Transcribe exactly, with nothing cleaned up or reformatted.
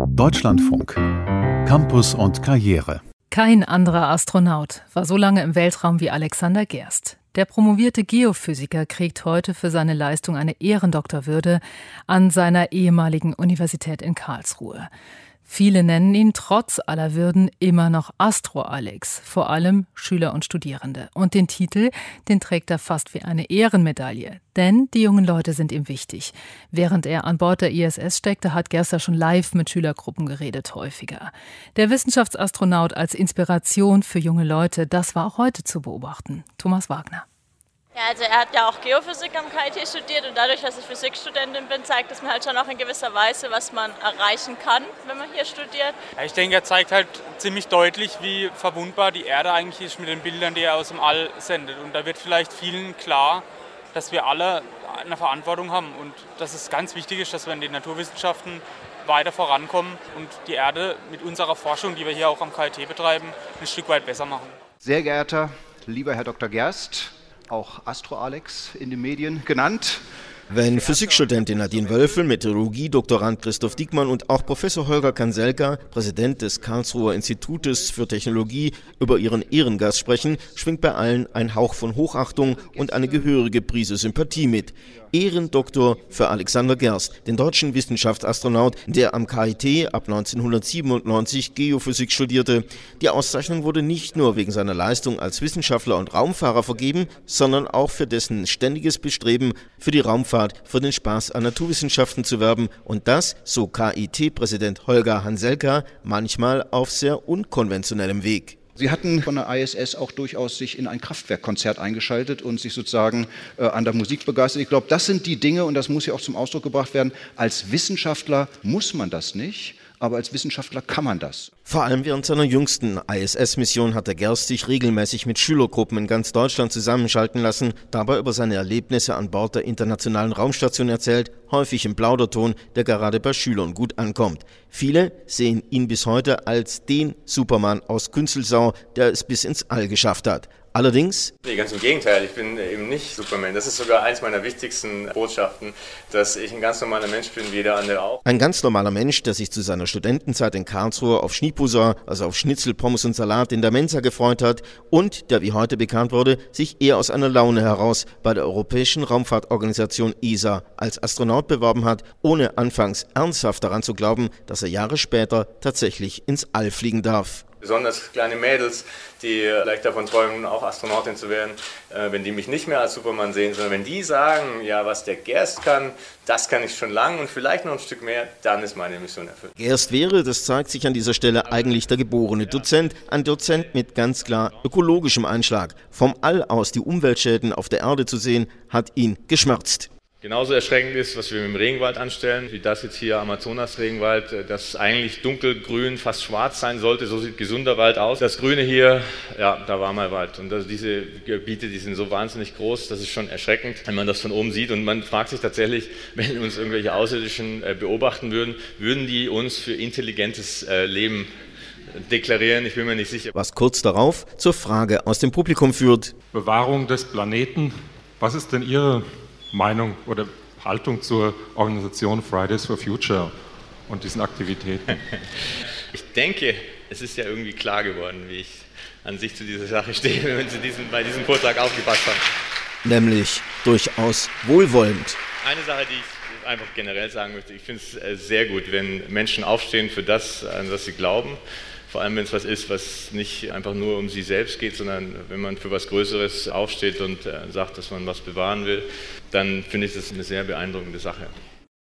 Deutschlandfunk. Campus und Karriere. Kein anderer Astronaut war so lange im Weltraum wie Alexander Gerst. Der promovierte Geophysiker kriegt heute für seine Leistung eine Ehrendoktorwürde an seiner ehemaligen Universität in Karlsruhe. Viele nennen ihn trotz aller Würden immer noch Astro-Alex, vor allem Schüler und Studierende. Und den Titel, den trägt er fast wie eine Ehrenmedaille. Denn die jungen Leute sind ihm wichtig. Während er an Bord der I S S steckte, hat Gerst schon live mit Schülergruppen geredet, häufiger. Der Wissenschaftsastronaut als Inspiration für junge Leute, das war auch heute zu beobachten. Thomas Wagner. Ja, also er hat ja auch Geophysik am K I T studiert und dadurch, dass ich Physikstudentin bin, zeigt es mir halt schon auch in gewisser Weise, was man erreichen kann, wenn man hier studiert. Ja, ich denke, er zeigt halt ziemlich deutlich, wie verwundbar die Erde eigentlich ist mit den Bildern, die er aus dem All sendet. Und da wird vielleicht vielen klar, dass wir alle eine Verantwortung haben und dass es ganz wichtig ist, dass wir in den Naturwissenschaften weiter vorankommen und die Erde mit unserer Forschung, die wir hier auch am K I T betreiben, ein Stück weit besser machen. Sehr geehrter, lieber Herr Doktor Gerst, auch Astro-Alex in den Medien genannt. Wenn Physikstudentin Nadine Wölfel, Meteorologie-Doktorand Christoph Diekmann und auch Professor Holger Kanselka, Präsident des Karlsruher Institutes für Technologie, über ihren Ehrengast sprechen, schwingt bei allen ein Hauch von Hochachtung und eine gehörige Prise Sympathie mit. Ehrendoktor für Alexander Gerst, den deutschen Wissenschaftsastronaut, der am K I T ab neunzehnhundertsiebenundneunzig Geophysik studierte. Die Auszeichnung wurde nicht nur wegen seiner Leistung als Wissenschaftler und Raumfahrer vergeben, sondern auch für dessen ständiges Bestreben, für die Raumfahrt, für den Spaß an Naturwissenschaften zu werben. Und das, so K I T-Präsident Holger Kanselka, manchmal auf sehr unkonventionellem Weg. Sie hatten von der I S S auch durchaus sich in ein Kraftwerkkonzert eingeschaltet und sich sozusagen äh, an der Musik begeistert. Ich glaube, das sind die Dinge, und das muss ja auch zum Ausdruck gebracht werden, als Wissenschaftler muss man das nicht, aber als Wissenschaftler kann man das. Vor allem während seiner jüngsten I S S-Mission hat der Gerst sich regelmäßig mit Schülergruppen in ganz Deutschland zusammenschalten lassen, dabei über seine Erlebnisse an Bord der Internationalen Raumstation erzählt, häufig im Plauderton, der gerade bei Schülern gut ankommt. Viele sehen ihn bis heute als den Superman aus Künzelsau, der es bis ins All geschafft hat. Allerdings... Nee, ganz im Gegenteil, ich bin eben nicht Superman. Das ist sogar eins meiner wichtigsten Botschaften, dass ich ein ganz normaler Mensch bin, wie jeder andere auch. Ein ganz normaler Mensch, der sich zu seiner Studentenzeit in Karlsruhe auf Schnipuser, also auf Schnitzel, Pommes und Salat in der Mensa gefreut hat und der, wie heute bekannt wurde, sich eher aus einer Laune heraus bei der Europäischen Raumfahrtorganisation E S A als Astronaut beworben hat, ohne anfangs ernsthaft daran zu glauben, dass er Jahre später tatsächlich ins All fliegen darf. Besonders kleine Mädels, die vielleicht davon träumen, auch Astronautin zu werden, äh, wenn die mich nicht mehr als Superman sehen, sondern wenn die sagen, ja, was der Gerst kann, das kann ich schon lang und vielleicht noch ein Stück mehr, dann ist meine Mission erfüllt. Gerst wäre, das zeigt sich an dieser Stelle, eigentlich der geborene Dozent, ein Dozent mit ganz klar ökologischem Einschlag. Vom All aus die Umweltschäden auf der Erde zu sehen, hat ihn geschmerzt. Genauso erschreckend ist, was wir mit dem Regenwald anstellen, wie das jetzt hier Amazonas-Regenwald, das eigentlich dunkelgrün, fast schwarz sein sollte, so sieht gesunder Wald aus. Das Grüne hier, ja, da war mal Wald. Und also diese Gebiete, die sind so wahnsinnig groß, das ist schon erschreckend, wenn man das von oben sieht. Und man fragt sich tatsächlich, wenn uns irgendwelche Außerirdischen beobachten würden, würden die uns für intelligentes Leben deklarieren? Ich bin mir nicht sicher. Was kurz darauf zur Frage aus dem Publikum führt. Bewahrung des Planeten, was ist denn Ihre Meinung oder Haltung zur Organisation Fridays for Future und diesen Aktivitäten? Ich denke, es ist ja irgendwie klar geworden, wie ich an sich zu dieser Sache stehe, wenn Sie diesen, bei diesem Vortrag aufgepasst haben. Nämlich durchaus wohlwollend. Eine Sache, die ich einfach generell sagen möchte, ich finde es sehr gut, wenn Menschen aufstehen für das, an das sie glauben. Vor allem, wenn es was ist, was nicht einfach nur um sie selbst geht, sondern wenn man für was Größeres aufsteht und äh, sagt, dass man was bewahren will, dann finde ich das eine sehr beeindruckende Sache.